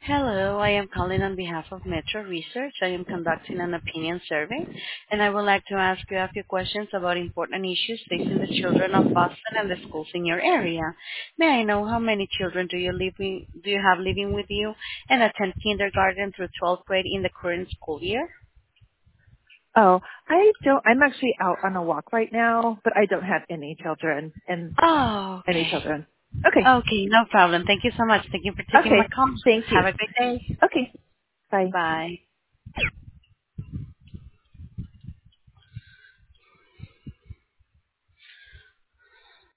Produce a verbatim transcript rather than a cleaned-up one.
Hello, I am calling on behalf of Metro Research. I am conducting an opinion survey, and I would like to ask you a few questions about important issues facing the children of Boston and the schools in your area. May I know how many children do you live in, do you have living with you and attend kindergarten through twelfth grade in the current school year? Oh, I don't. I'm actually out on a walk right now, but I don't have any children and Oh, any okay. children. Okay. Okay, no problem. Thank you so much. Thank you for taking my Okay. call. Thank you. Have a great day. Okay. Bye. Bye.